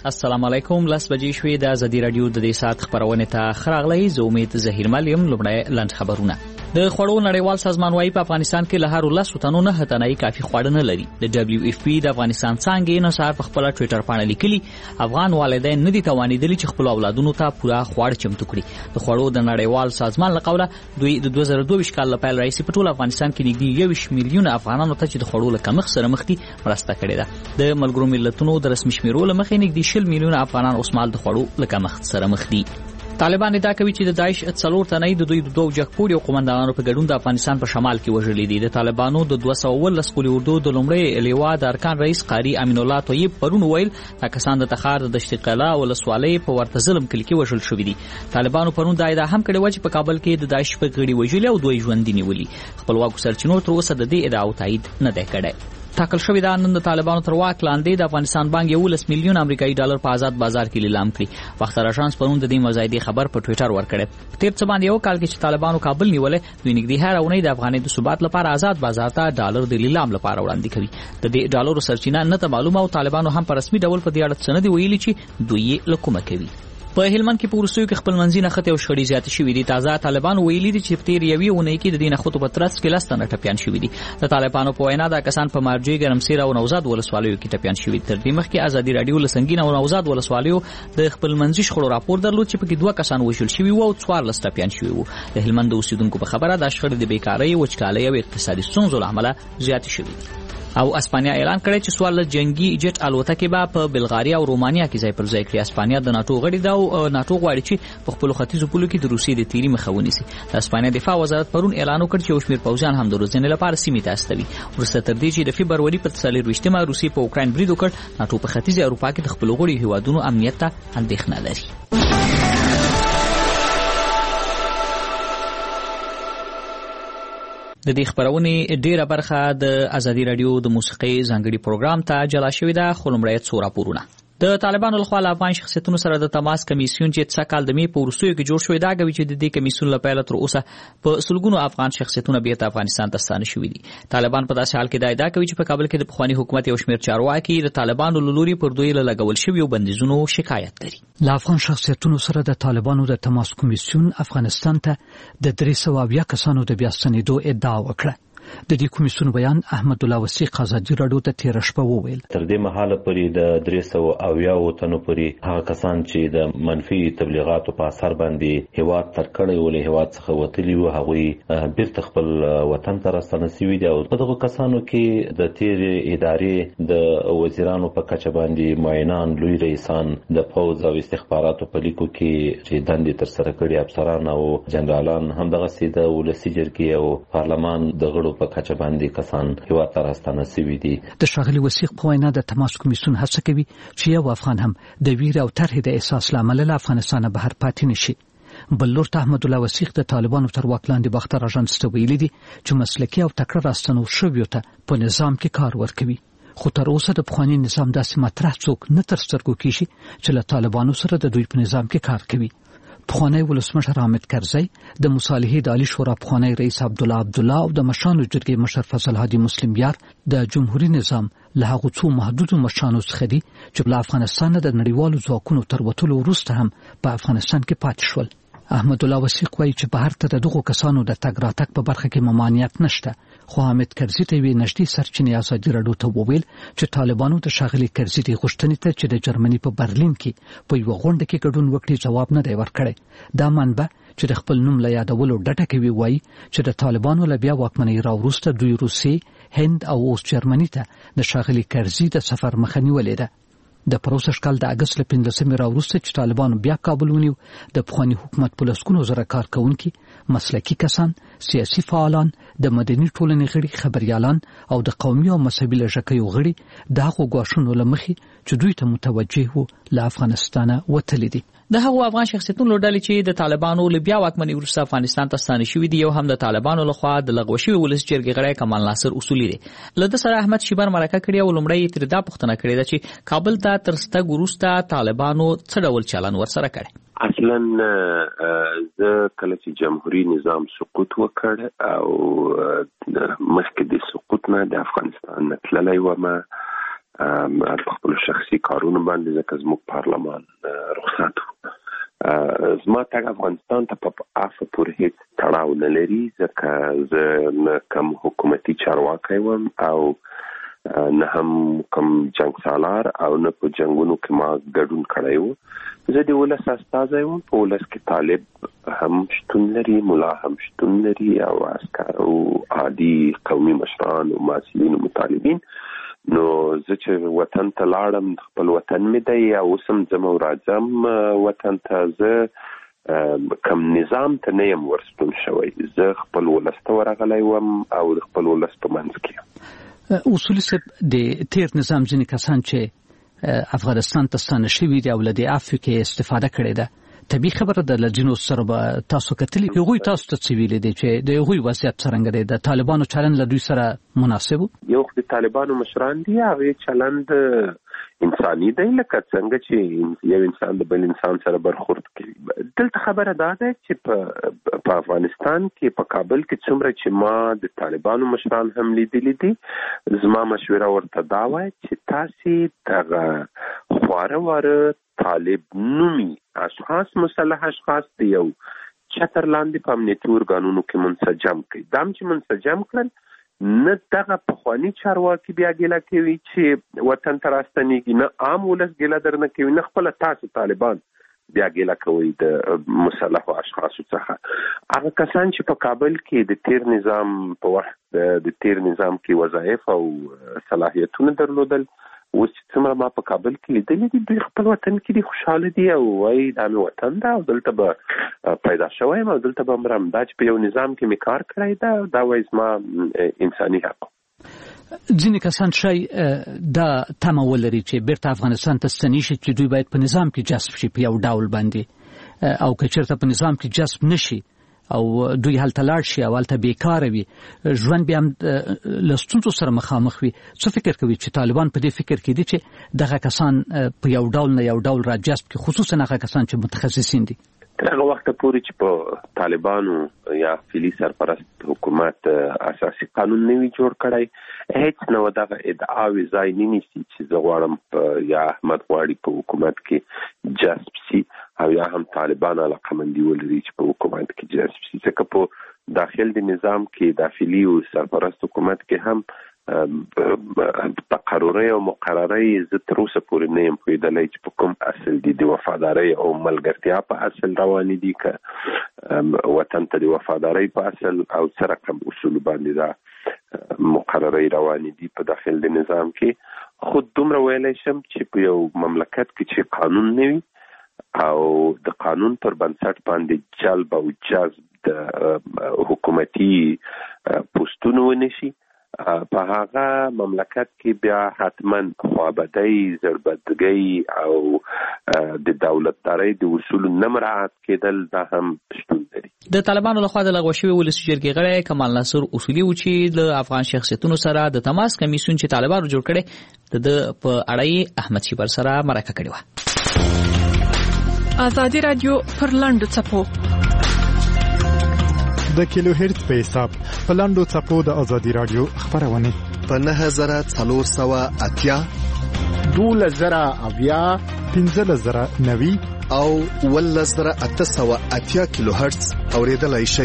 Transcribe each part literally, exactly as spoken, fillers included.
السلام علیکم. لاس بجې شوې د ازادي رادیو د دې سات خبرونه ته خراغلی زه امید زهیر ملیم. لومړی لاند خبرونه. د خوړو نړیوال سازمان وايي په افغانستان کې له هر لس تنو نه هتنای کافي خواړه نه لري. د دبليو اف پی د افغانستان څنګه نه صار په خپل ټوئیټر باندې لیکلي افغان والدین نه دي توانیدلي چې خپل اولادونو ته پوره خواړه چمتو کړي. د خوړو د نړیوال سازمان له قوله دوی د دوه زره دوه کال لپاره رئیس په ټول افغانستان کې نږدې یو میلیون افغانانو ته چې د خوړو له کمښت سره مخ دي مرسته کړې ده. د ملګرو ملتونو د رسمي شمیرو له مخې نږدې شل میلیون افغانان اوس مال د خوړو له کمښت سره مخ دي. طالبان ادعا کوي چې د داعش څلور تنې د دوی د دوه جګپوري قومندانانو په ګډون د افغانستان په شمال کې وژلي دي. د طالبانو د دوه سوه ولس قولي اردو د لومړي لیوا د ارکان رئیس قاری امین الله طیب پرون ویل پاکستان د تخار د دشت قلا ولسوالۍ په ورته ظلم کلی کې وژل شوې دي. طالبانو پرون دا ادعا هم کړې و چې په کابل کې د داعش په غړي وژلي او دوی ژوند دي نیولي. خپلواکو سرچینو تر اوسه د دې ادعا تایید نه دی کړی. ټاکل شوې ده نن د طالبانو تر واک لاندې د افغانستان بانک یو لس میلیون امریکایي ډالر په آزاد بازار کې لیلام کړی. وختر اژانس پرون د دې مزایدې خبر په ټوئیټر ورکړی. تیر څه باندې یو کال کې چې طالبانو کابل نیولې دوی نږدې هر اونۍ د افغانۍ د ثبات لپاره آزاد بازار ته ډالر د لیلام لپاره وړاندې کوي. د دې ډالرو سرچینه نه ته معلومه او طالبانو هم په رسمي ډول په دې اړه څه نه دی ویلي چې دوی یې لکومه کوي. په هلمند کې په روسیو کې خپل منځي نخته او شخړې زیات شوې دي. تازه طالبان ویلي دي چې تیر یوې اونۍ کې د دې نخته په ترڅ کې لستنه ټپيان شوې دي. د طالبانو په وینا دا کسان په مارجې ګرمسیر او نوزاد ولسوالیو کې ټپيان شوې دي. تر دې مخکې ازادي رادیو لسنګین او نوزاد ولسوالیو د خپل منځي شخړو راپور درلود چې پکې دوه کسان وژل شوي وو او څوارلس ټپيان شوي وو. د هلمند اوسیدونکو په خبره دا شخړې د بیکارۍ، وچکالۍ او اقتصادي ستونزو له امله زیات شوې دي. او اسپانیا اعلان کړی چې سوال جنگي جټ الوتکې به په بلغاریا او رومانیا کې ځای پر ځای کړي. اسپانیا د ناتو غړي ده او ناتو غواړي چې په خپل ختیځو پولو کې د روسیې د تیری مخه ونیسي. د اسپانیا دفاع وزارت پرون اعلان وکړ چې یو شمېر پوځیان هم د روزنې لپاره سیمې ته استوي. وروسته تر دې چې د فبروري په څلرویشتمه روسیې په اوکراین برید وکړ، ناتو په ختیځه اروپا کې د خپل غړي هیوادونو امنیت ته اندېښنه لري. د دې خبرونې ډیره برخه د ازادي رادیو د موسیقي ځانګړي پروګرام ته جلا شوې ده. خو لومړی څو راپورونه. د طالبانو لخوا له افغان شخصیتونو سره د تماس کمیسیون چې څه کال د می په روسیو کې جوړ شوی دا کوي چې د دې کمیسیون لپاره تر اوسه په سلګونو افغان شخصیتونه بیرته افغانستان ته ستانه شوي دي. طالبان په داسې حال کې دا ادعا کوي چې په کابل کې د پخوانی حکومت یو شمېر چارواکي د طالبانو له لوري پر دوی له لګول شویو بندیزونو شکایت لري. له افغان شخصیتونو سره د طالبانو د تماس کمیسیون افغانستان ته د درې سوه اویا کسانو د بیا ستنېدو ادعا وکړه. د دې کمیسیون بیان احمد الله وثیق ازادي رادیو ته تیر شپه وویل تر دې مهاله پورې د درې سوه اویا تنو پورې هغه کسان چې د منفي تبلیغاتو په اثر باندې هیواد تر کړي ولې هیواد څخه وتلي وو هغه بیرته خپل وطن ته راستنه شوي دي. او په دغه کسانو کې د تیر ادارې د وزیرانو په کچه باندې معاینان، لوی رئیسان، د پوز او استخباراتو په لیکو کې چې دندې تر سره کړي افسران او جنرالان، همدغه سي د ولسی جرګې او پارلمان د غړو په کچه باندې کسان هیواد ته راستنه شوي دي. د ښاغلي وثیق په وینا د تماس کمیسیون هڅه کوي چې یو افغان هم د ویر او طرحې د احساس له امله له افغانستانه بهر پاتې نشي. بل لور ته احمد الله وثیق د طالبانو تر واک لاندې باختر اژانس ته ویلي دي چې مسلکي او تکړه راستنو شویو ته په نظام کې کار ورکوي. خو تر اوسه د پخوانی نظام داسې مطرح څوک نه تر سترګو کیږي چې له طالبانو سره د دوی په نظام کې کار کوي. پخوانی ولسمشر حامد کرزی، د مصالحې د عالی شورا پخوانی رئیس عبدالله عبدالله او د مشرانو جرګې مشر فضل هادي مسلم یار د جمهوریت نظام له هغو څو محدودو مشرانو څخه دي چې له افغانستان د نړیوالو ځواکونو تر وتلو وروسته هم په افغانستان کې پاتې شول. احمد الله وثیق وایي چې بهر ته د دغو کسانو د تګ راتګ په برخه کې ممانعت نشته. خو حامد کرزي ته یوې نږدې سرچینې ازادي رادیو ته وویل چې طالبانو د ښاغلي کرزي د غوښتنې ته چې د جرمني په برلین کې په یوه غونډه کې ګډون وکړي ځواب نه دی ورکړی. دا منبع چې د خپل نوم له یادولو ډډه کوي وایي چې د طالبانو له بیا واکمنۍ راوروسته دوی روسیې، هند او اوس جرمني ته د ښاغلي کرزي د سفر مخه نیولې ده. د پروسه کال د اگست له پنځلسمې راوروسته چې طالبانو بیا کابل ونیو، د پخوانی حکومت په لسګونو زره کارکونکي، مسلکي کسان، سیاسي فعالان، د مدني ټولنې غړي، خبريالان او د قومي او مذهبي لږکیو غړي د هغو ګواښونو له مخې چې دوی ته متوجه وو له افغانستانه وتلي دي. د هغو افغان شخصیتونو ډلې چې د طالبانو له بیا واکمنۍ وروسته افغانستان ته ستانه شوي دي، یو هم د طالبانو لخوا د لغوه شوي ولس جرګې غړی کمال ناصر اصولي دی. له ده سره احمد شیبر مرکه کړې او لومړی یې ترې دا پوښتنه کړې ده چې کابل ته تر ستګ وروسته طالبانو څه ډول چلن ورسره کړی؟ اصلا زه کله چې جمهوریت نظام سقوط وکړ او مخکې د سقوط نه د افغانستان نه تللی وم، په خپل شخصي کارونو باندې، ځکه زموږ پارلمان رخصت و. زما تګ افغانستان ته په عفو پورې هیڅ تړاو نه لري، ځکه زه نه کوم حکومتي چارواکی وم او نه هم کوم جنگ سالار او نه په جنگونو کې ما ګډون کړی و. زه د ولس استازی وم. په ولس کې طالب هم شتون لري، ملا هم شتون لري، او عسکر او عادي قومي مشران او مسؤلین او مطالبین. نو زه چې وطن ته لاړم، خپل وطن مې دی او اوس هم ځم او راځم وطن ته. زه کوم نظام ته نه یم ورستون شوی، زه خپل ولس ته ورغلی وم او د خپل ولس په منځ کې یم. اصولي صاحب، د تیر نظام ځینې کسان چې افغانستان ته ستانه شوي دي او له دې عفو کې استفاده کړې ده، طبیعي خبره ده له ځینو سره به تاسو کتلي، هغوی تاسو ته څه ویلي دي چې د هغوی وضعیت څرنګه دی؟ د طالبانو چلند له دوی سره مناسب و؟ یو خو د طالبانو مشران دي، هغې چلند انساني دی، لکه څنګه چې یو انسان د بل انسان سره برخورد کوي. دلته خبره دا ده چې په افغانستان کې په کابل کې څومره چې ما د طالبانو مشران هم لیدلي دي، زما مشوره ورته دا وای چې تاسې دغه خواره واره طالب نومي اشخاص، مسلح اشخاص د یو چتر لاندې په امنیتي ارګانونو کې منسجم کړي. دا هم چې منسجم کړل، نه دغه پخواني چارواکي بیا ګیله کوي چې وطن ته راستنېږي، نه عام ولس ګیله درنه کوي، نه خپله تاسو طالبان بیا ګیله کوي د مسلحو اشخاصو څخه. هغه کسان چې په کابل کې د تیر نظام په وخت د تیر نظام کې وظایف او صلاحیتونه درلودل، اوس چې څومره ما په کابل کې لیدلي دي، دوی خپل وطن کې دي، خوشحاله دي او وایي دا مې وطن ده او دلته به پیدا شوی یم او دلته به مرم. دا چې په یو نظام کې مې کار کړی ده، دا وایي زما انساني حق. ځینې کسان شاید دا تمه ولري چې بیرته افغانستان ته ستنې شي، چې دوی باید په نظام کې جذب شي په یو ډول باندې، او که چېرته په نظام کې جذب نشي او دوی هلته لاړ شي او هلته بیکاره وي، ژوند بیا هم له ستونزو سره مخامخ وي. څه فکر کوي چې طالبان په دې فکر کې دي چې دغه کسان په یو ډول نه یو ډول را جذب کړي، خصوصا هغه کسان چې متخصصین دي؟ تر هغه وخته پورې چې په طالبانو یا فعلي سرپرست حکومت اساسي قانون نه وي جوړ کړی، هیڅ نو دغه ادعاوې ځای نه نیسي چې زه غواړم یا احمد غواړي په حکومت کې جذب سي او یا هم طالبان علاقمندي ولري چې په حکومت کې جذب سي. ځکه په داخل د نظام کې داخلي او سرپرست حکومت کې هم تقرری او مقرری زه تر اوسه پورې نه یم پوهېدلی چې په کوم اصل دي، د وفادارۍ او ملګرتیا په اصل روانې دي، که وطن ته د وفادارۍ په اصل او څه رقم اصول باندې دا مقرری روانې دي په داخل د نظام کې. خود دومره ویلی شم چې په یو مملکت کې چې قانون نه وي او د قانون پر بنسټ باندې جلب او جذب د حکومتي پوستونو ونشي، په هغه مملکت کې بیا حتما خوابدۍ، زړبدګۍ او د دولتدارۍ د اصولو نه مراعات کېدل دا هم شتون لري. د طالبانو لخوا د لغوه شوي ولسي جرګې غړی کمال ناصر اصولي و چې د افغان شخصیتونو سره د تماس کمیسیون چې طالبانو جوړ کړی د په اړه احمد شیبر سره مرکه کړې وه. ازادي رادیو پر لاندو څپو د کیلو هرتز په حساب په لاندو څپو د ازادي رادیو خبرونه په نه زره څلور سوه اتیا، دولس زره اویا، پنځلس زره نوي او ولس زره اته سوه اتیا کیلو هرتز اوریدلای شي.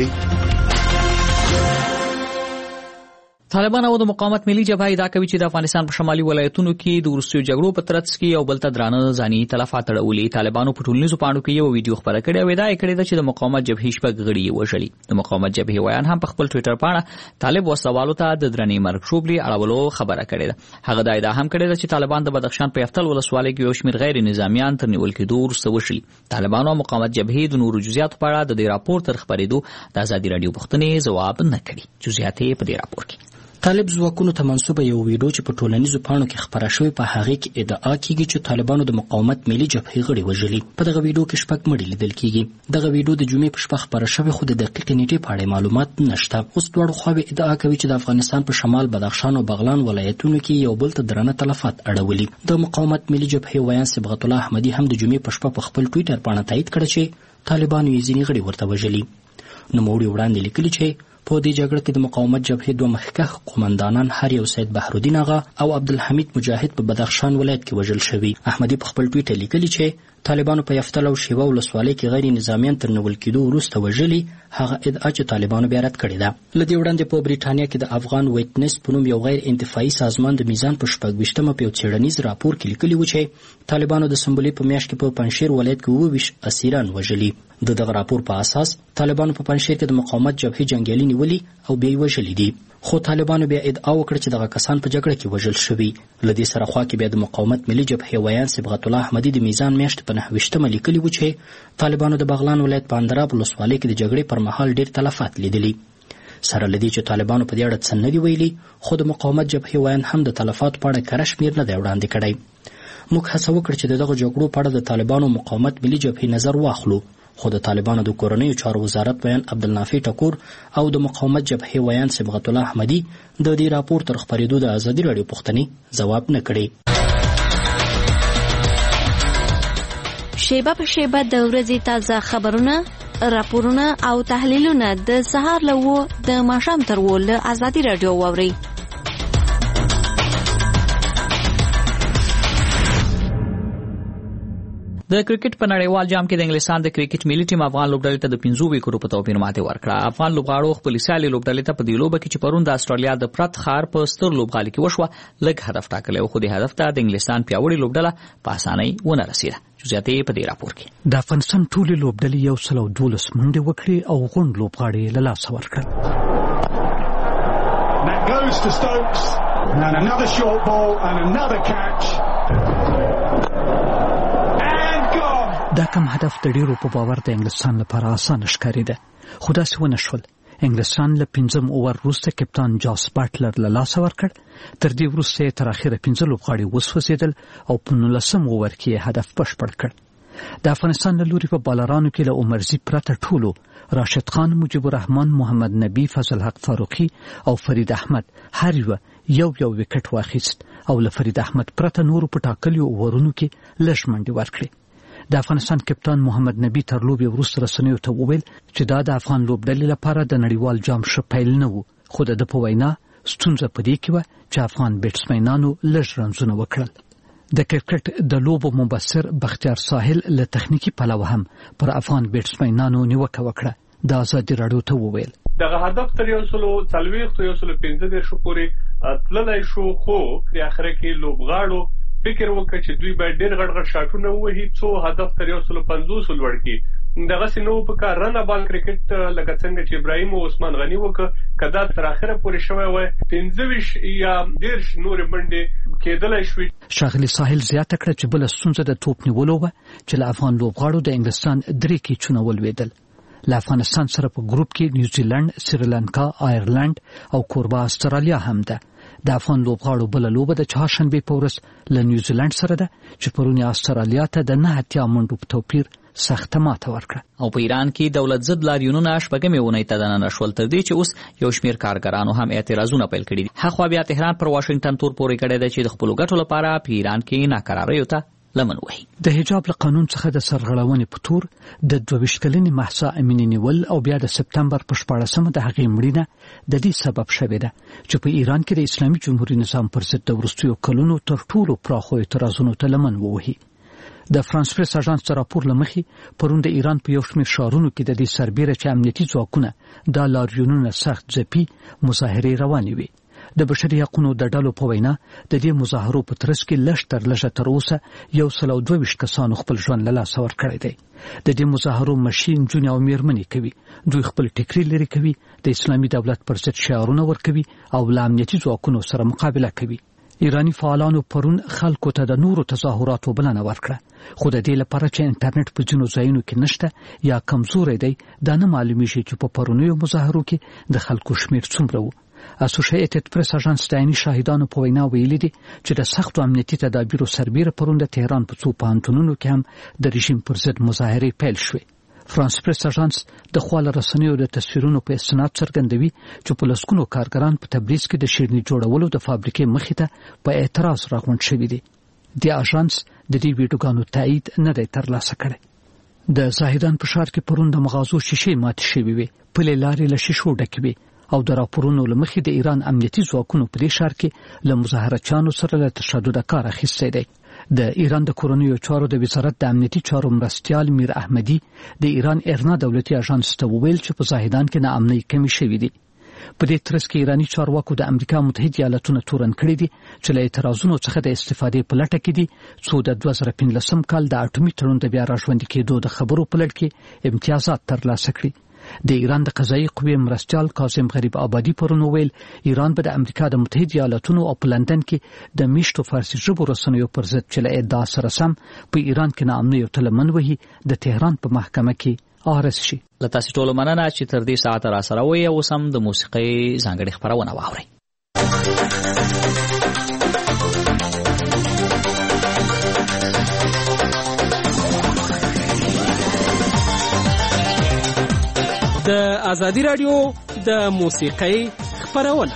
طالبان او د مقاومت ملي جبهه ادعا کوي چې د افغانستان په شمالي ولایتونو کې د وروستیو جګړو په ترڅ کې یو بل ته درانه ځاني تلفات اړولي. طالبانو په ټولنیزو پاڼو کې یو ویډیو خپره کړې او ادعا کړې ده چې د مقاومت جبهې شپږ غړي وژلي. د مقاومت جبهې ویان هم په خپل ټوئیټر پاڼه طالب وسوالو ته د درنې مرګ شوبلي اړولو خبره کړې ده. هغه دا ادعا هم کړې ده چې طالبان د بدخشان په یفتل ولسوالۍ کې یو شمېر غیر نظامیان تر نیول کېدو وروسته وژلي. طالبانو او مقاومت جبهې د نورو جزئیاتو په اړه د دې راپور تر خپرېدو د ازادي رادیو پوښتنې ځواب نه کړي. جزئیات یې په دې راپور کې. طالب ځواکونو ته منسوبه یو ویډیو چې په ټولنیزو پاڼو کې خپره شوې په هغې کې ادعا کېږي چې طالبانو د مقاومت ملي جبهې غړي وژلي. په دغه ویډیو کې شپږ مړي لیدل کېږي. دغه ویډیو د جمعې په شپه خپره شوې خو د دقیقې نیټې په اړه معلومات نشته. اوس دواړو خواوې ادعا کوي چې د افغانستان په شمال بدخشان او بغلان ولایتونو کې یو بل ته درانه تلفات اړولي. د مقاومت ملي جبهې ویان صبغت الله احمدي هم د جمعې په شپه په خپل ټویټر پاڼه تایید کړه چې طالبانو یې ځینې غړي ورته وژلي. نوموړي وړاندې لیکلي چې په دې جګړه کې د مقاومت جبهې دوه مخکښ قومندانان هر یو سید بحرالدین آغا او عبدالحمید مجاهد په بدخشان ولایت کې وژل شوي. احمدي په خپل ټویټر لیکلي چې طالبانو په یفتل او شیوه ولسوالۍ کې غیر نظامیان تر نیول کېدو وروسته وژلي، هغه ادعا چې طالبانو بیا رد کړې ده. له دې وړاندې په بریټانیا کې د افغان ویټنس په نوم یو غیر انتفاعي سازمان د میزان په شپږ ویشتمه په یو څېړنیز راپور کې لیکلي وو چې طالبانو د سنبلې په میاشت کې په پنجشیر ولایت کې اووه ویشت اسیران وژلي. د دغه راپور په اساس طالبانو په پنجشیر کې د مقاومت جبهې جنګیالي نیولي او بیا یې وژلي دي، خو طالبانو بیا ادعا وکړه چې دغه کسان په جګړه کې وژل شوي. له دې سره خوا کې بیا د مقاومت ملي جبهې ویان صبغت الله احمدي د میزان میاشت په نهه ویشتمه لیکلي وو چې طالبانو د بغلان ولایت په اندراب ولسوالۍ کې د جګړې پر مهال ډېر تلفات لیدلي. سره له دې چې طالبانو په دې اړه څه نه دي ویلي، خو د مقاومت جبهې ویان هم د تلفاتو په اړه کره شمېر نه دی وړاندې کړی. موږ هڅه وکړه چې د دغه جګړو په اړه د طالبانو مقاومت ملي جبهې نظر واخلو، خو د طالبانو د کورنیو چارو وزارت ویان عبدالنافع ټکور او د مقاومت جبهې ویان صبغت الله احمدي د دې راپور تر خپرېدو د ازادي راډیو پوښتنې ځواب نه کړی. شیبه په شیبه د ورځې تازه خبرونه، راپورونه او تحلیلونه د سهار له اوو د ماښام تر اوو له ازادي راډیو واورئ. د کرکټ په نړیوال جام کې د انګلستان د کرکټ ملي ټیم افغان لوبډلې ته د پنځو ویکټو په توپیر ماتې ورکړه. افغان لوبغاړو خپل سیالي لوبډلې ته په دې لوبه کې چې پرون د استرالیا د پرت ښار په ستر لوبغالي کې وشوه لږ هدف ټاکلی و، خو د هدف ته د انګلستان پیاوړې لوبډله په اسانۍ ونه رسېده. جزئیات یې په دې راپور کې. د افغانستان ټولې لوبډلې یو سل او دولس منډې وکړې او غونډ لوبغاړي له لاسه ورکړل. دا کم هدف د ډیرو په باور د انګلستان لپاره اسانه ښکارېده، خو داسې ونه شول. انګلستان له پنځم اوور وروسته کپتان جاس باټلر له لاسه ورکړ. تر دې وروسته یې تر اخره پنځه لوبغاړي وسوځېدل او په نولسم اوور کې یې هدف بشپړ کړ. د افغانستان له لوري په بالرانو کې له عمرزي پرته ټولو راشد خان، مجيب الرحمن، محمد نبي، فضل حق فاروقي او فرید احمد هر یو یو یو وکټ واخیست او له فرید احمد پرته نورو په ټاکلیو اوورونو کې لږ منډې ورکړې. د افغانستان کپتان محمد نبي تر لوبې وروسته رسنیو ته وویل چې دا د افغان لوبډلې لپاره د نړیوال جام ښه پیل نه و، خو د ده په وینا ستونزه په دې کې وه چې افغان بیټسمینانو لږ رنزونه وکړل. د کرکټ د لوبو مبصر بختیار ساحل له تخنیکي پلوه هم پر افغان بیټسمینانو نیوکه وکړه. د ازادي راډیو ته وویل دغه هدف تر یو سلو څلوېښت یو سلو پنځه دېرشو پورې تللی شو، خو د اخره کې لوبغاړو فکر وکړ چې دوی باید ډېر غټ غټ شاټونه ووهي څو هدف تر یو سلو پنځوسو لوړ کړي. دغسې نه و په کار رن بال کرکټ لکه څنګه چې ابراهیم او عثمان غني وکړه، که دا تر اخره پورې شوی وای پنځه ویشت یا دېرش نورې منډې کېدلی شوې. ښاغلي ساحل زیاته کړه چې بله ستونزه د توپ نیولو وه چې له افغان لوبغاړو د انګلستان درې کیچونه ولوېدل. له افغانستان سره په ګروپ کې نیوزیلند، سریلانکا، آیرلند او کوربه استرالیا هم ده. د افغان لوبغاړو بله لوبه د چهارشنبې په ورځ له نیوزیلند سره ده چې پرون یې استرالیا ته د نه اتیا منډو په توپیر سخته ماته ورکړه. او په ایران کې دولت ضد لاریونونه شپږمې اونۍ ته دننه شول، تر دې چې اوس یو شمېر کارګرانو هم اعتراضونه پیل کړي دي. هخوا بیا تهران پر واشنګټن تور پورې کړی دی چې د خپلو ګټو لپاره په ایران کې ناکراریو ته لمن وهي. د حجاب له قانون څخه د سرغړونې په تور د دوه ویشت کلنې مهسا امینې نیول او بیا د سپتمبر په شپاړسمه د هغې مړینه د دې سبب شوې ده چې په ایران کې د اسلامي جمهوري نظام پر ضد د وروستیو کلونو تر ټولو پراخو اعتراضونو ته لمن ووهي. د فرانس پریس اژانس د راپور له مخې پرون د ایران په یو شمېر ښارونو کې د دې سربیره چې امنیتي ځواکونه دا لاریونونه سخت ځپي مظاهرې روانې وي. د بشري حقوقو د ډلو په وینا د دې مظاهرو په ترڅ کې لږ تر لږه تر اوسه یو سل او دوه ویشت کسانو خپل ژوند له لاسه ورکړی دی. د دې مظاهرو مشي نجونې او میرمنې کوي. دوی خپل ټیکري لرې کوي، د اسلامي دولت پر ضد شعارونه ورکوي او له امنیتي ځواکونو سره مقابله کوي. ایرانی فعالانو پرون خلکو ته د نورو تظاهراتو بلنه ورکړه، خو د دې لپاره چې انټرنیټ په ځینو ځایونو کې نشته یا کمزوری دی دا نه معلومیږي چې په پرونیو مظاهرو کې د خلکو شمیر څومره و. اسوسییټډ پریس اژانس د عیني شاهدانو په وینا ویلي دي چې د سختو امنیتي تدابیرو سربیره پرون د تهران په څو پوهنتونونو کې هم د رژیم پر ضد مظاهرې پیل شوې. فرانس پریس اژانس د خواله رسنیو د تصویرونو په استناد څرګندوي چې په لسګونو کارګران په تبریز کې د شیرني جوړولو د فابریکې مخې ته په اعتراض راغونډ شوي دي. د اژانس د دې ویډیوګانو تایید نه دی ترلاسه کړی. د زاهدان په ښار کې پرون د مغازو شیشې ماتې شوې وې، پلې لارې له شیشو ډکې وې او د راپورونو لمخې د ایران امنیتي ځواکونو په دې ښار کې له مظاهرچیانو سره له تشدد کار اخیستی دی. د ایران د کورنیو چارو د وزارت د امنیتي چارو مرستیال میر احمدي د ایران ایرنا دولتي اژانس ته وویل چې په زاهدان کې ناامنۍ کمی شوې دي. په دې ترڅ کې ایرانی چارواکو د امریکا متحده ایالاتونو تورن کړی دي چې له اعتراضونو څخه د استفادې په لټه کې دي څو د دوه زره پنځلسم کال د اټومي تړون د بیا راژوندي کېدو د خبرو په لړ کې امتیازات ترلاسه کړي. د ایران د قضایي قوې مرستیال کاظم غریب آبادي پرون وویل ایران به د امریکا د متحده ایالاتونو او په لندن کې د میشتو فارسي ژبو رسنیو پر ضد چې له ادعا سره سم په ایران کې ناامنۍ او تلمن وهي د تهران په محکمه کې عارض شي. له تاسو ټولو مننه چې تر دې ساعت را سره وي او سم د موسیقۍ ځانګړي خبرونه واورئ. د ازادي رادیو د موسیقۍ خبرونه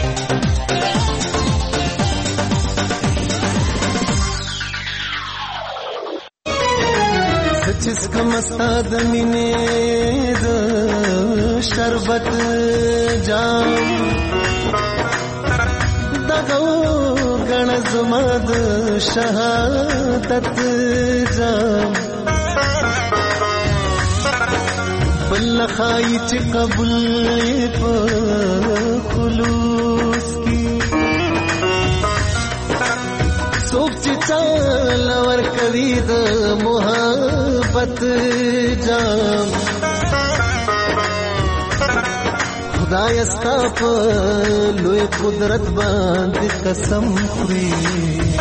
سچس کم استاد مینې د شربت جام دغه غن زما د شهادت جام بل خای چې قبول په خلوص کی څوک چې چل ور کوي د محبت جام خدای استا په لوی قدرت باندې قسم خوري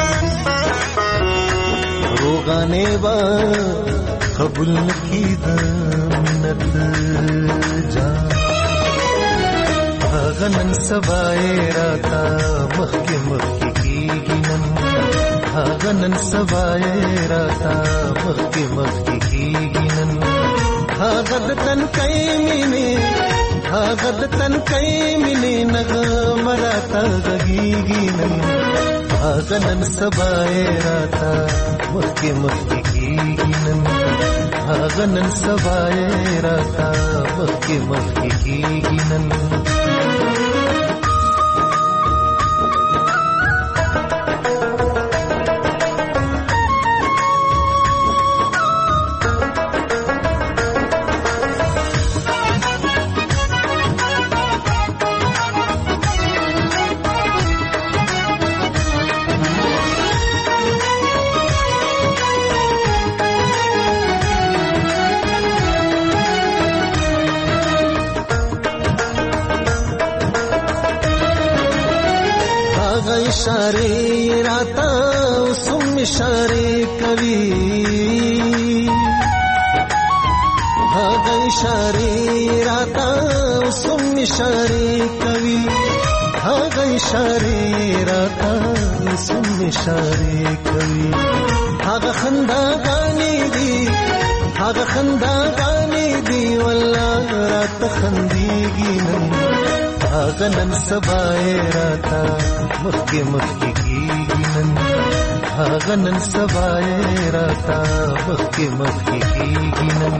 روغانه با قبول نکی د جا غنن سبای راتا مخی مخی کیگی نن غنن سبای راتا مخی مخی کیگی نن غد تن کئی مینی غد تن کئی مینی نغم راتا غگیگی نن غنن سبای راتا مخی مخی کیگی نن غنن سبای راتا مخی مخی کیگی نن इशारे राता सुम इशारे कवि भाग इशारे राता सुम इशारे कवि भाग इशारे राता सुम इशारे कवि भाग खंदा गानी दी भाग खंदा गानी दी वल्लाह रात खंदीगी नन غنن سبای راتا مخی مخی کیگی نن غنن سبای راتا مخی مخی کیگی نن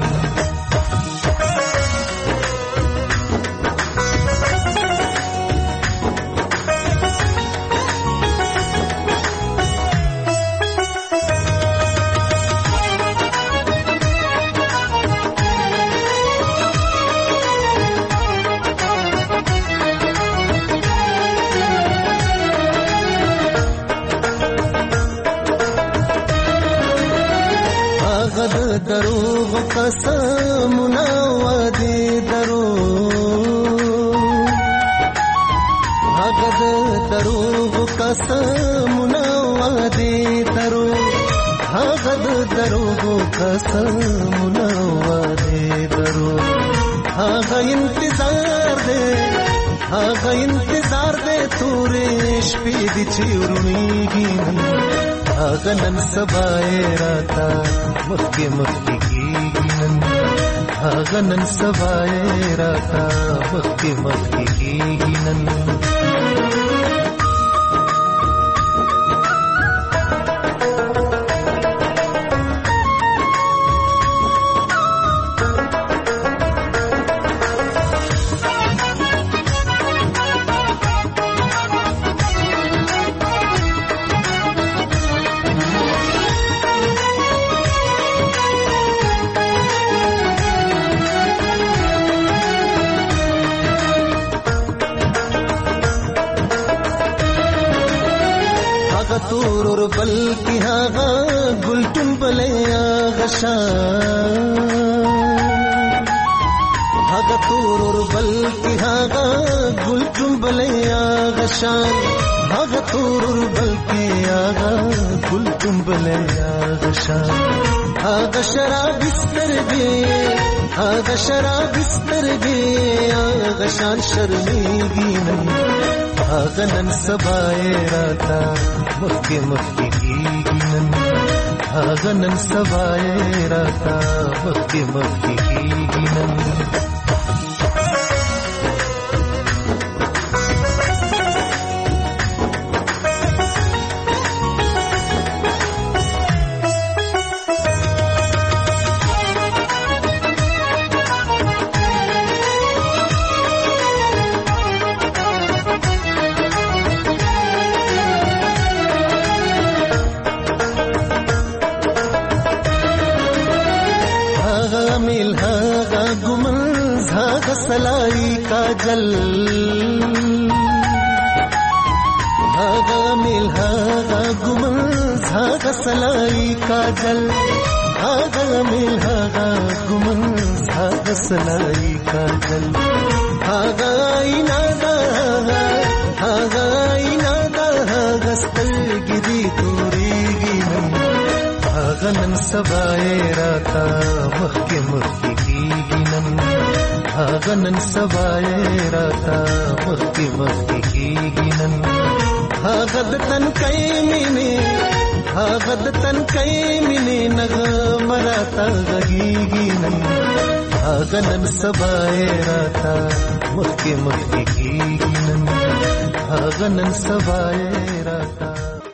دروغ قسمنا وادي دروغ هغه دروغ قسمنا وادي دروغ هغه دروغ قسمنا وادي دروغ هغه انتظار دے هغه انتظار دے تورې شپې دي چې ورونیږي هغه نن سبای راتا مخی مخی کیگی نن هغه نن سبای راتا مخی مخی کیگی نن تورور بلکی هاغا گلټون بلیا غشان هاغا تورور بلکی هاغا گلټون بلیا غشان هاغا تورور بلکی هاغا گلټون بلیا غشان هاغا شراب سترګې هاغا شراب سترګې هاغا شان شرمېږي نن هاغا نن سبا یې راته مخکې مخکې کېږي نن هاغا نن سبا یې راته مخکې مخکې کېږي نن सलाई काजल हागा मिल हागा गुमल हागा सलाई काजल हागा मिल हागा गुमल हागा सलाई काजल हागा इनादा हागा इनादा हागा स्तलगिरी तोरेगी नन हागा नन सबाए राता मखके मखके कीगी नन हागा नन सबाए राता मखके मखके कीगी नन हागा दतन कई मिने हागा दतन कई मिने नग मराता गगीगी नन हागा नन सबाए राता मखके मखके कीगी नन हागा नन सबाए राता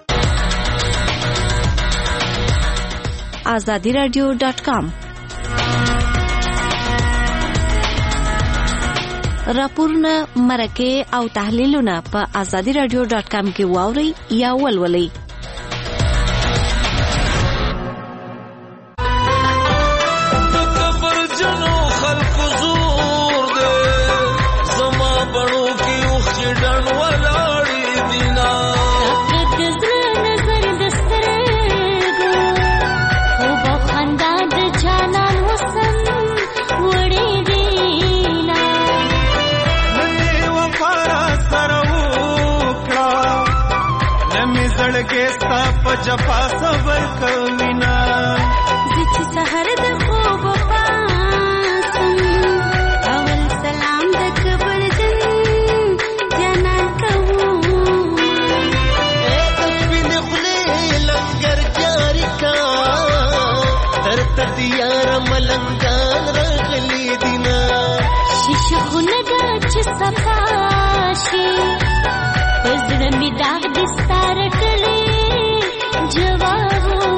आजादी रेडियो डॉट कॉम راپورونه مرکه او تحلیلونه په آزادی رادیو ډاټ کام کې واورئ یا ولولئ. जपा सबर कविना जिच सहर द खूब पासम अवल सलाम द कबर जन जना कहूं बिन खुले लंगर जारी का दर ततियार मलंगान रगली दिना शिश खुनगा च सफाशी बजर मी दाग दिस्तार कले जवाबो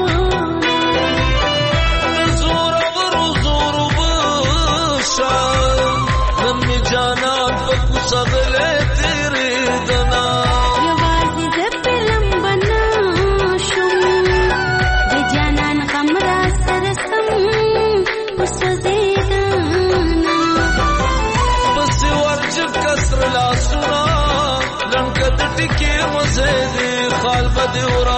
जोर बरो जोर बशा नमी जाना पकु सगले तेरे दना यवाजी जपलम बना शुम दे जानन कमरा सरसम उसदेदाना बस वर्ज कसर ला सुना लंकत टिके मजे दे खाल बदौरा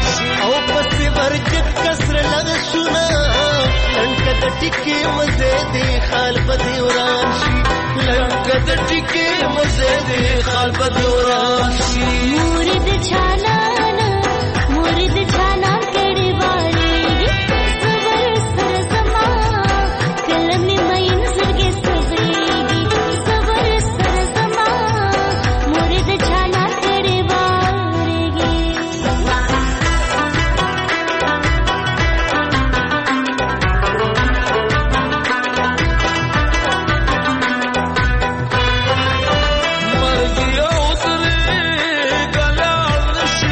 कसर लग सुना लंकत टिके मजे दे खाल बदौरान शी लंकत टिके मजे दे खाल बदौरान शी मुर्द छालाना मुर्द छाला केड़े वाले सबर सर समा कलम मईन सरगे सबरेगी सबर सर समा मुर्द छाला केड़े वालेगी मर गया उतरे गला नशी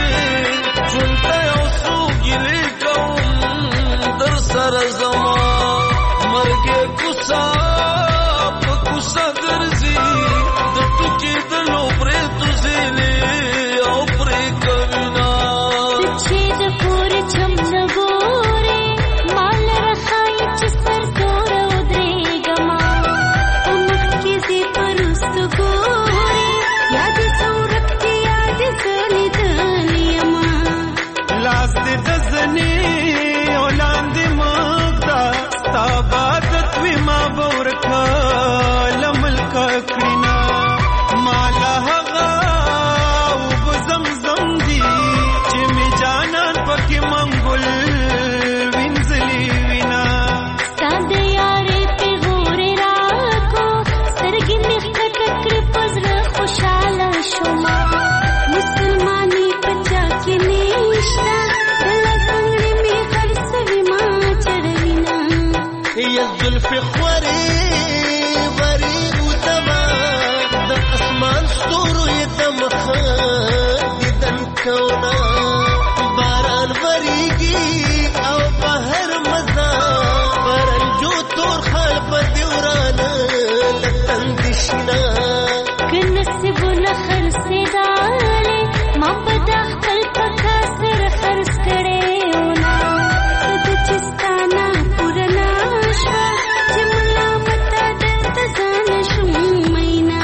شوم مسلمانی پچا کې نشتا لګنګړې می خرڅوي ما چړوینا یا زلف خوري وري وتما د اسمان ستورو یې دمخه دیدن کونا باران وریږي او بهر مزا پرنجو تور خال په دیورانه لتن دشنا کنسبونه خرڅې دالې ما په د خپل پکا سره خرڅ کړې ونا د چستانا پورنا شو چې ملامت د تزان شوم مینا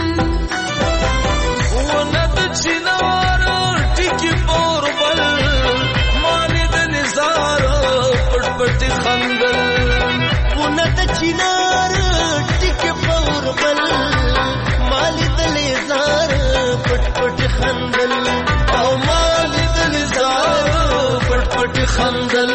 ونه د چینار ټکی پور بل مالې د نزار پټ پټ خندل ونه د چینار ټکی پور بل مالې د نزار پټ پټ خندل او مالې د نزار پټ پټ خندل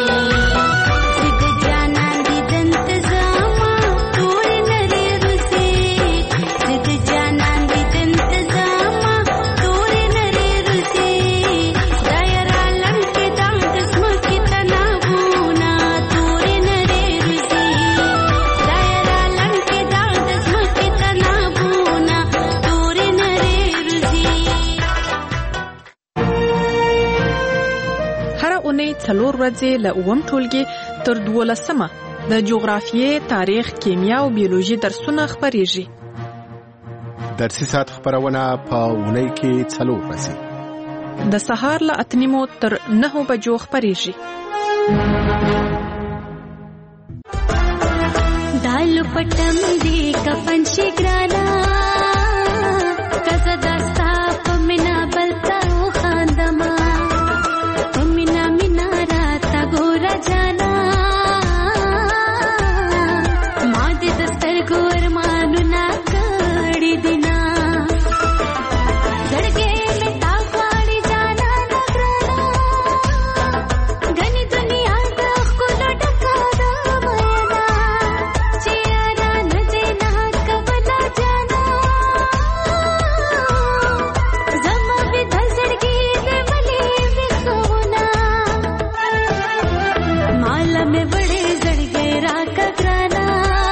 څلور ورځې له اووم ټولګي تر دولسمه د جغرافیې، تاریخ، کیمیا او بیولوژي درسونه خپریږي. درسي ساعت خبرونه په اونۍ کې څلور ورځې د سهار له اته نیمو تر نهو بجو خپریږي. دالو پټم دی کفن شي ګرانا کزه دستا پمنا بلتا خاندما پمنا مینا راتا ګورا جانا ما دې دستر ګور مانو نا کړی دینا زړګې می تا غاړي جانا نګرانا غني دنیا د خپل ډکا دا مینا چیرې نه دینا کبلا جانا زما به د زړګې دې ملي وکونا مال مې بڑے زړګې را کګرانا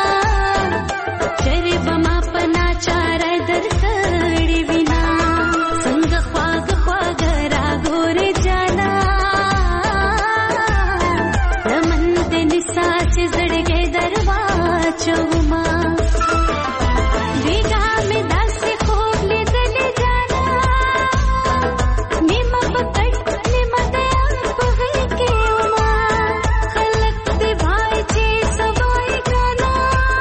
چرې بما پنا چار در کړي وینا څنګه خواږ خواږ را ګورې جانا رمن دې نسا چې زړګې دروا چوما بیگا مې داسې خوب لیدلې جانا نیمه پکړ نیمه دیا په غېږ کې وما خلک دې وای چې سوای ګرانا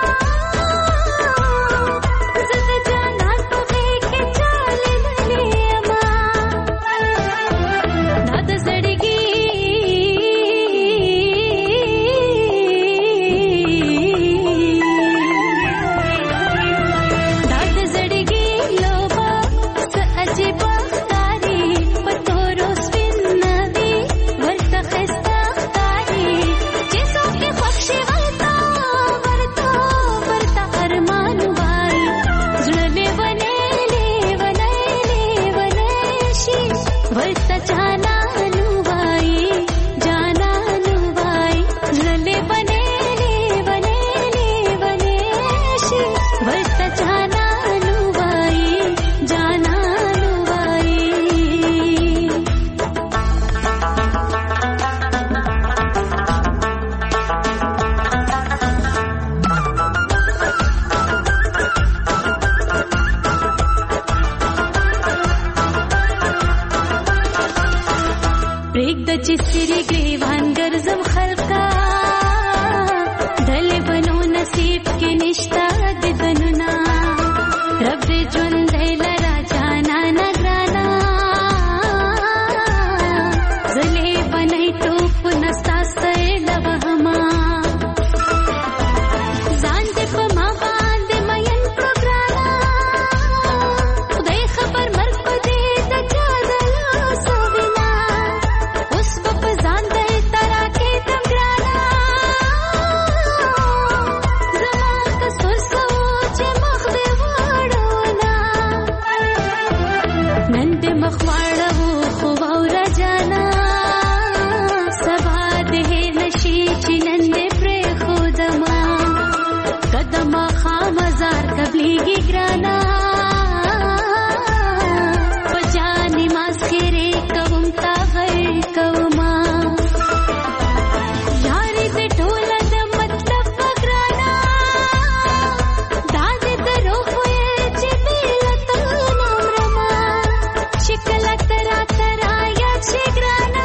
زه د جانان په غېږ کې چالې للې اما دا د زړګي دا د زړګي لوبه څه عجیبه ښکاري په تورو سپین ندي ورته ښایسته ښکاري چې څوک یې خوښ شي ورته ورته ورته ارمان وایي زړه لیونی لیونی لیونی شي ورته جانان وایي جانان وایي زړه لیونی لیونی لیونی شي ورته جانان وایي جانان وایي پرېږده چې سرې ګریوان ګرځم خلکا دلې بنو نصیب کې نشته دیدنونه رب دې ژوندی لرا جانا نګرانا زلې بنۍ ټوپ نستا ستایله وهما ځان دې په ما باندې مین کړو ګرانا خدای خبر مرګ په دې د چا د لاسو وینا اوس به په ځان دې ترا کې دم ګرانا زما که سوس نن د مخواړه خو وره جانا سبا د نشي چې نن د پرې خودما قدمه خامزار قبليږي ګرانا پجاني ماسخره کوم تا غي کوما یاري د ټول د مطلب وګرانا داد د روح چې ملت نورما شکل ترا ترا یا چې ګرانا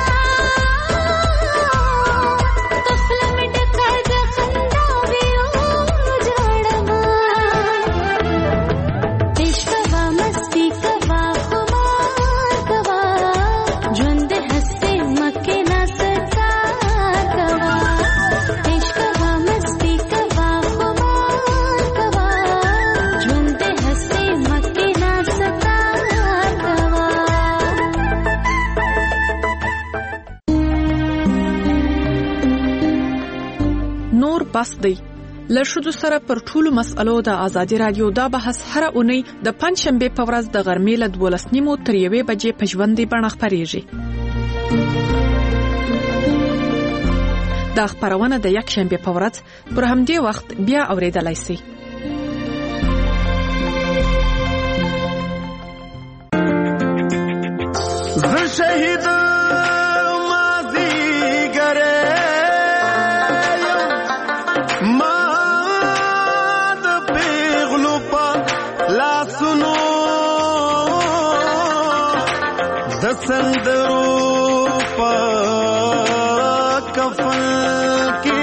تخلم ډکه د خندا ویو جوړما عشق وا مستی کوا خمار کوا ژوند هسته مکه نا ستا کوا عشق وا مستی کوا خمار کوا ژوند هسته مکه نا ستا کوا نور بس دی له ښځو سره پر ټولو مسألو د ازادي رادیو دا بحث هر اونۍ د پنځشنبه په ورځ د غرمې له دولس نیمو تر یوې بجې په ژوندۍ بڼه خپرېږي. دا خپرونه د یکشنبه په ورځ پر همدې وخت بیا اورېدلای شئ. زه شهید ماضی ګره ما د پیغلو په لاسونو د سندرو په کفن کې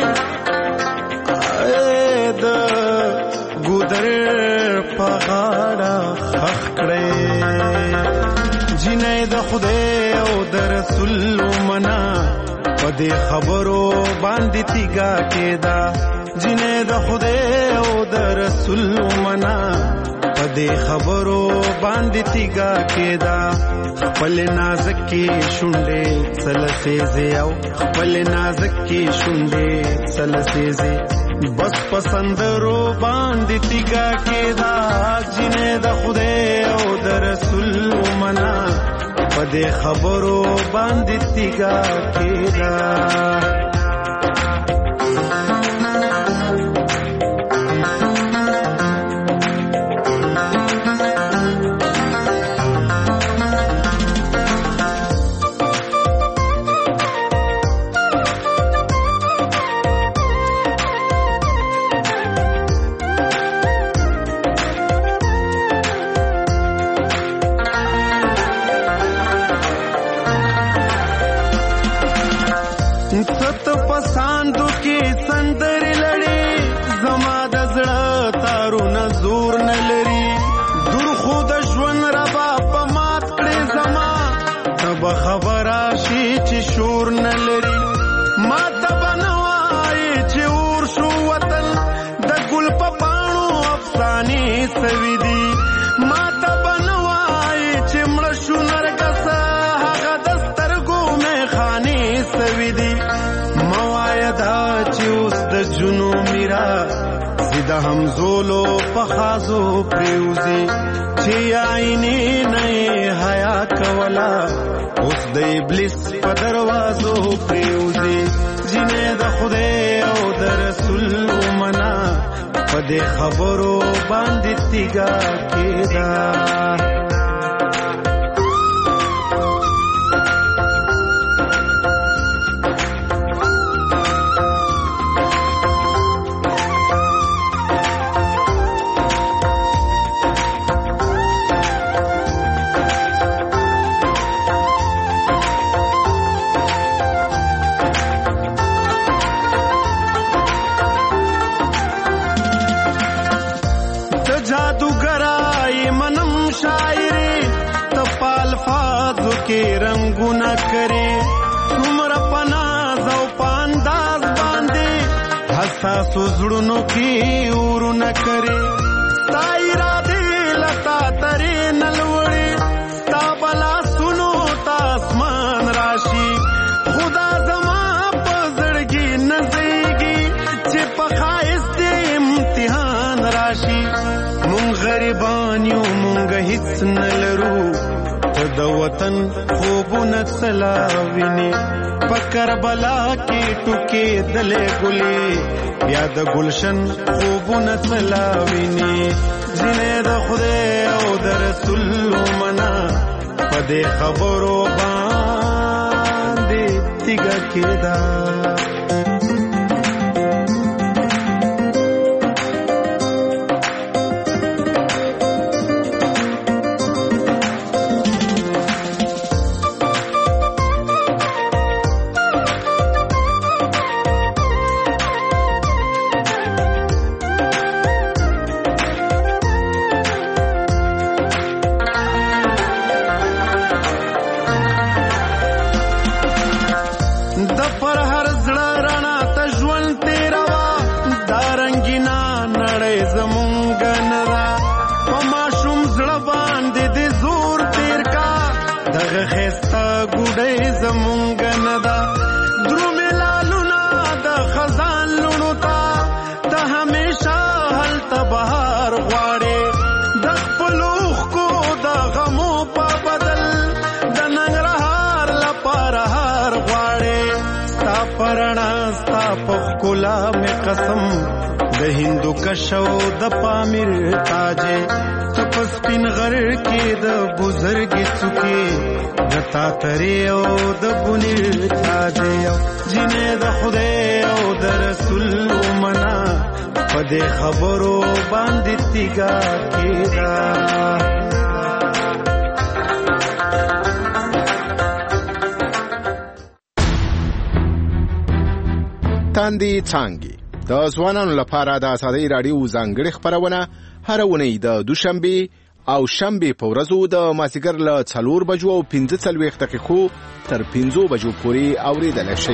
د ګودر په غاړه خخ کړې جنې د خدای او د رسول منا پدې خبرو باندې تیګه کېدا جنې د خدای او د رسول منا پدې خبرو باندې تیګه کېدا خپل نازک کی شونډې سلسېزه او خپل نازک کی شونډې سلسېزه بس پسندرو باندې تیګه کېدا جنې د خدای او د رسول منا پدې خبرو باندې تیګه کېدا ست پساندو کې سندر لړې زما د زړه تارونه زور نه لري دور خو د ژوند ربا په مات کړې زما تب خبره شي چې شور نه لري ما ته بنوای چې اور شو وطن د ګل په پاڼو افسانې سوي دي ما ته بنوای چې مړ شو نرګس هغه د سترګو مې خانې سوي دي موایدا چې اوس د جنو میرا زیده همزولو په خازو پریوزي چې عینې نه حیا کولا اوس د ابلیس په دروازو پریوزي جنې د خدای او د رسول منا په دې خبرو باندې تیګه کېدا رنگونه کرے څومره پناز او پانداز باندې حساس زړونو کې ورونه کرے ستای را دې لتا ترې نلوړې ستا بلا سنو تا اسمان راشي خدا زما په زړګي نزيږي چې په خایس دې امتحان راشي مونږ غریبان یو مونږ هیڅ نه لرو د وطن خوبونه سلاویني په کربلا کې ټوکې دلې ګلې بیا د گلشن خوبونه سلاویني ځینې د خدای او د رسول منا په دې خبرو باندې تیګه کېدا قسم د هندو کشو د پامیر تاجه سپسپین غر کې د بزرګي څوکي د تاتری او د بنیر تاجه جنې د خدای او د رسول منا په دې خبرو باندې تیګا کېدا تاندې څانګې د ځوانانو لپاره د ازادۍ راډیو ځانګړې خپرونه هر اونۍ د دوشنبه او شنبه په ورځو د مازیګر له څلور بجو او پنځه څلوېښت دقیقو تر پنځو بجو پورې اورېدلی شئ.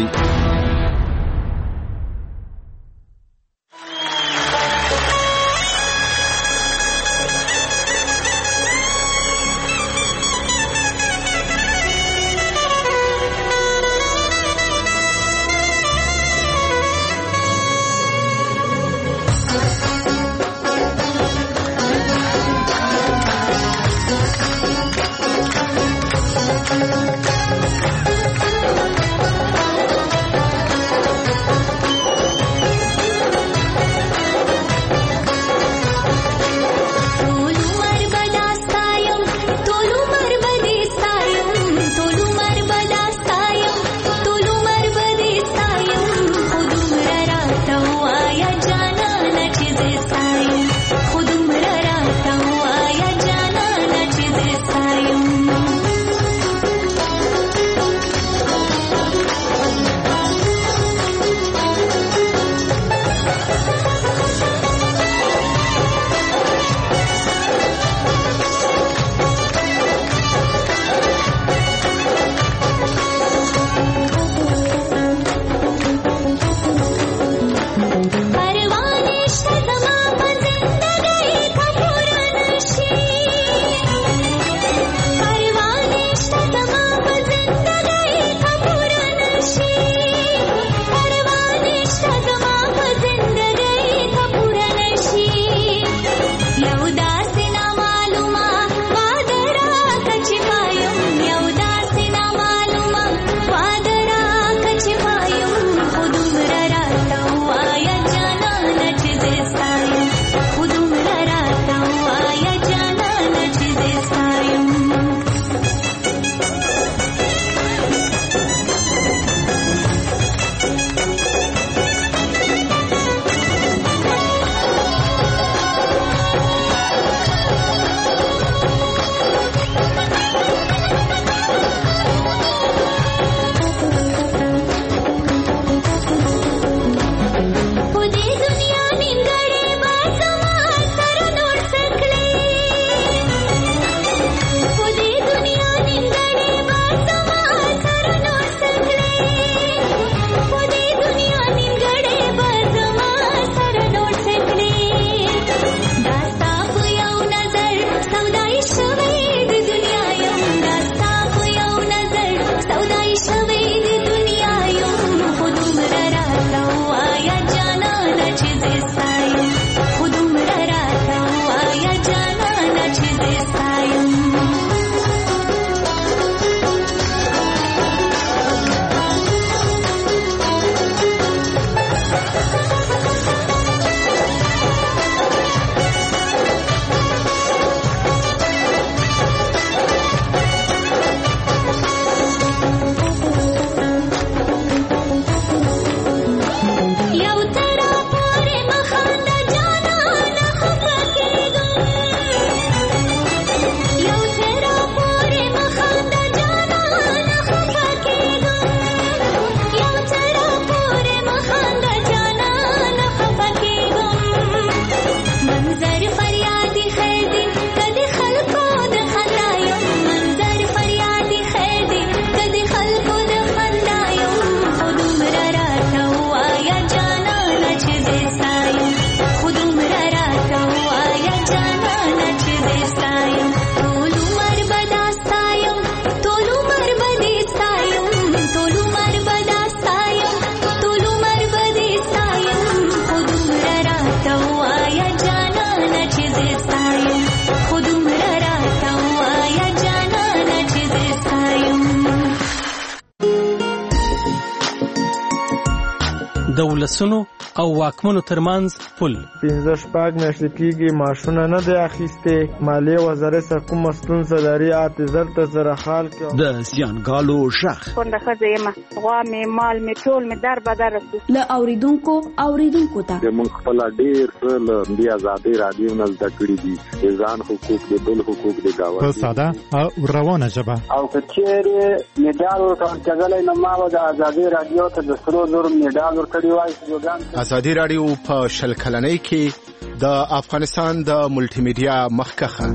د ولسونو او واکمنو ترمنځ پل. پنځه شپږ میاشتې کېږي ماشونه نه دی اخیستې. مالیې وزارت څخه کومه ستونزه لري اته زر ته زره حال کې. د زیانګالو غږ کونډه ښځه یم، غوا مې مال مې ټول مې در بدر رسو. له اوریدونکو اوریدونکو ته موږ خپل ډېر څه له دې ازادۍ رادیو نه زده کړي دي، د ځان حقوق د بل حقوق د گاونډي په ساده او روانه ژبه. او که چېرې میډال ورکول کېدلی نو ما به د ازادۍ رادیو ته د سرو زرو میډال ورکړی وای. ازادي رادیو په شل کلنۍ کې د افغانستان د ملټي میډیا مخکخه.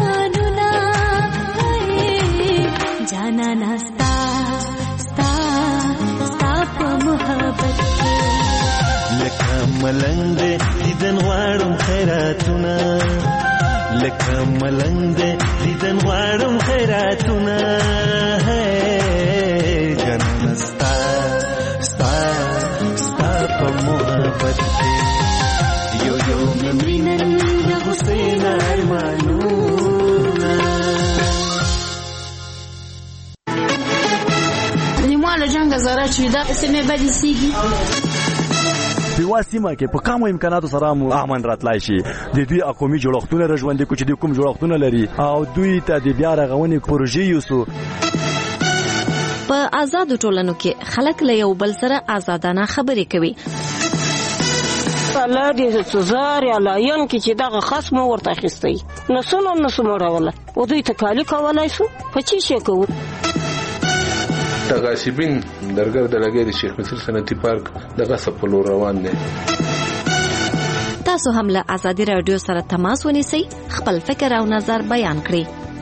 जाना ना स्ता स्ता ملنګ دې لیدن غواړم خیراتونه جنم ستا ستا ستا په محبت کې یو یو من وینن د حسین ارمانونه نیمواله جنګ زاره چې دا سیمه بدې سیږي په واسمه کې په کومو امکاناتو سره مو امن راتلای شي د دوی اقومي جوړښتونه رژوندې کوچ د کوم جوړښتونه لري او دوی ته د بیا رغونې پروژې یوسو په آزاد ټولنو کې خلک له یو بل سره آزادانه خبرې کوي الله دې سزار یا لاین کې چې دغه خصم ورته اخیستی نو سونو نو سموروله او دوی ته کالی کولای شو په چی شي کوو تغاسبین درګر د لګي د شیخ مصر صنعتي پارک دغه سپلو روان دي تاسو هم له آزادي رادیو سره تماس ونیسئ خپل فکر او نظر بیان کړئ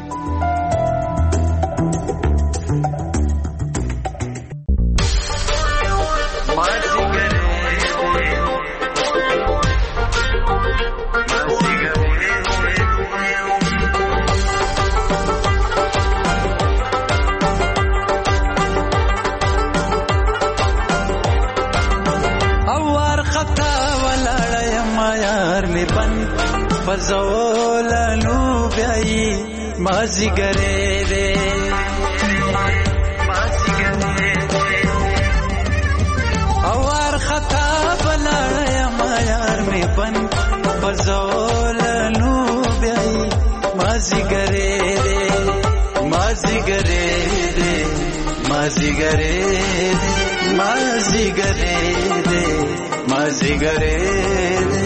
زولانو بیائی مازی گرے دے اوار خطا بلایا مایار میں بن بزولانو بیائی مازی گرے دے مازی گرے دے مازی گرے دے مازی گرے دے مازی گرے دے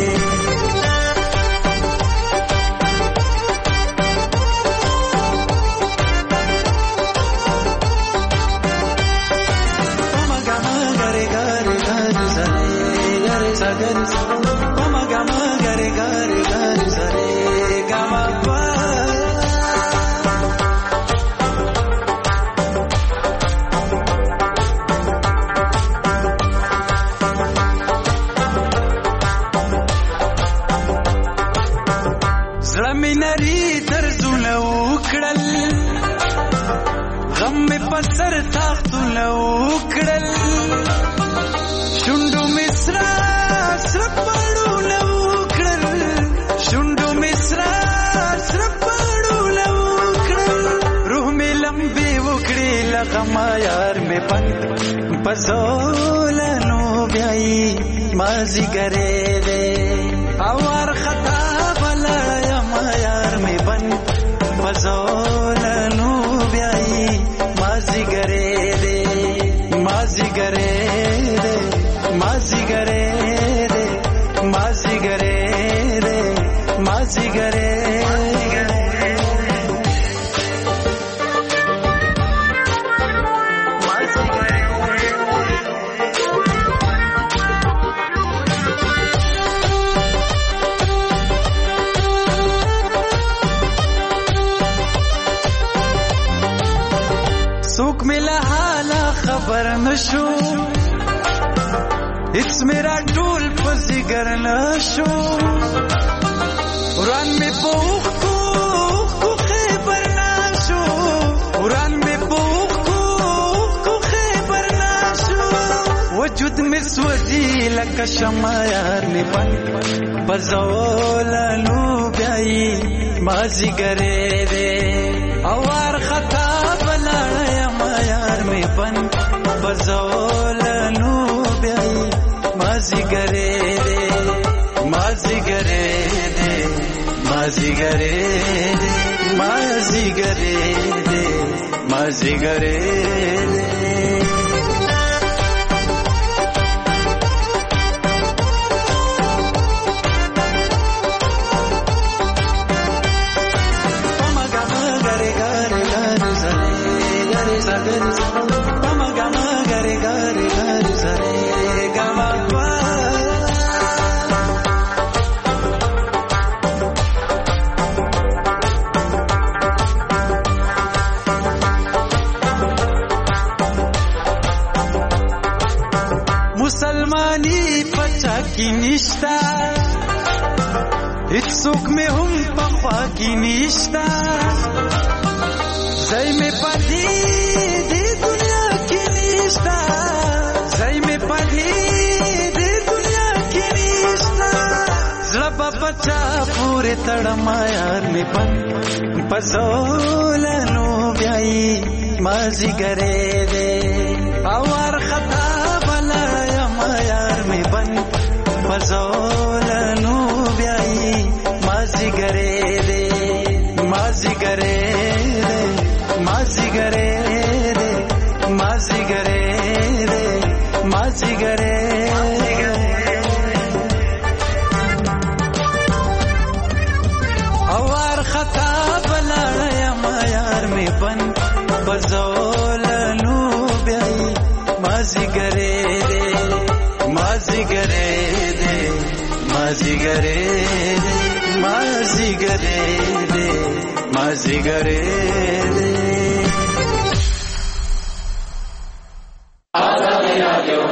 Gama gama gare gare gare sare gama pa زلمینری درزونه وکړل غم په سر تاختونه وکړل شوندو مصرا سرپړو لو کړل شوندو مصرا سرپړو لو کړل روح می لمبي وکړي لغما یار می پن پزولنو بیاي مازی ګره دې اور خطا بلا ما یار می پن پزولنو بیاي مازی ګره دې مازی ګره دې مازی ګره مازی گرے دے مازی گرے سوک ملا حالا خبر نشو اټس میرا ټول پزګر نشو وران می پوخ کو کو خبر نشو وران می پوخ کو کو خبر نشو وجود می سوځي لکه شمع یار می پن بزولانو بیاي مازی ګره دې اور خطا بلایا ما یار می پن بزولانو بیاي مازی گرے دے مازی گرے دے مازی گرے دے مازی گرے دے مازی گرے دے مسلمانی پچا کی نشتا هیڅوک مې هم په خوا کې نشته ځای مې په دې دې دنیا کې نشته ځای مې په دې دې دنیا کې نشته زړه په پچا پورې تړم یار مې بند په زولنو بیایي مازیګری دی او وارخطا بله یم یار مې بند په زولنو بیایي مازیګری دی مازیګری دی مازیګری دی مازیګری دی مازیګری او وارخطا بله یم یار مې بند په زولنو بیایي مازیګری دی مازیګری دی مازیګری دی مازیګری دی مازیګری دی آزادی رادیو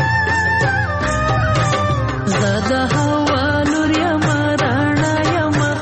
زه د هوا لور یم راڼا یم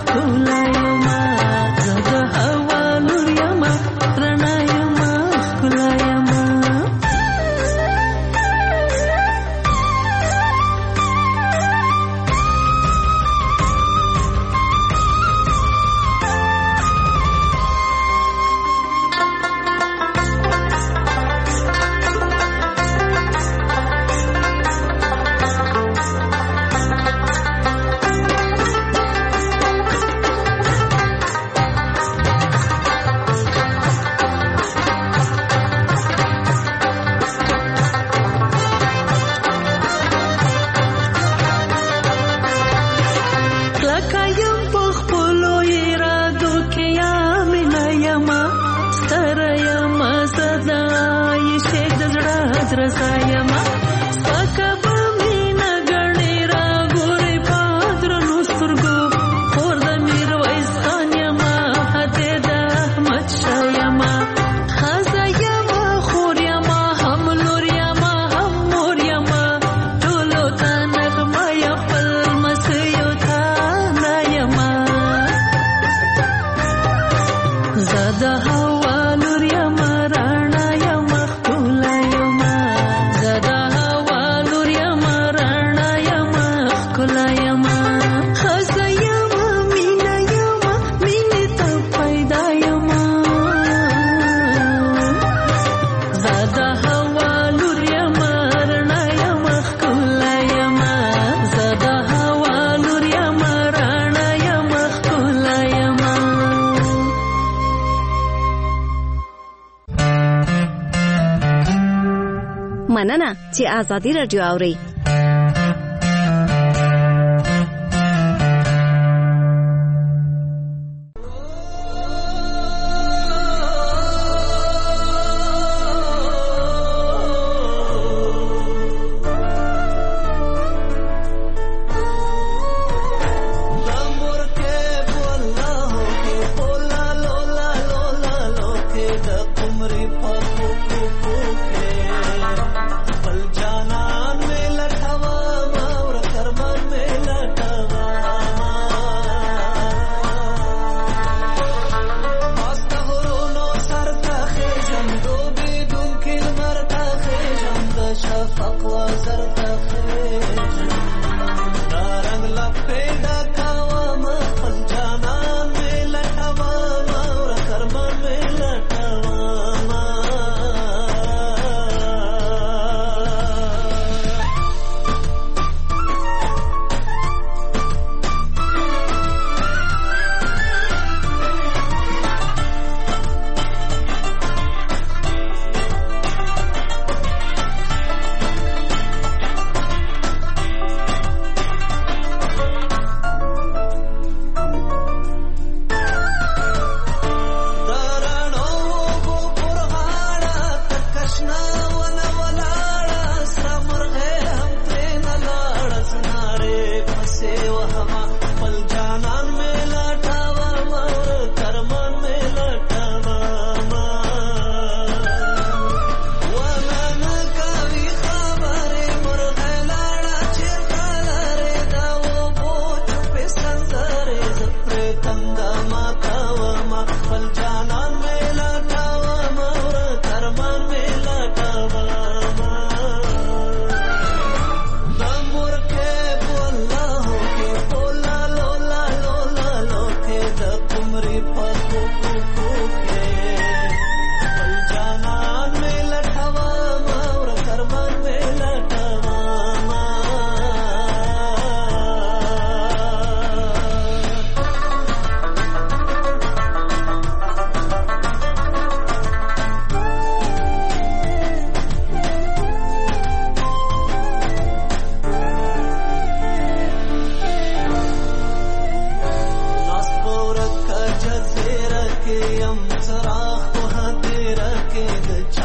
مننه چې ازادي رادیو اوري.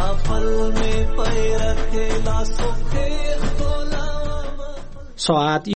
ساعت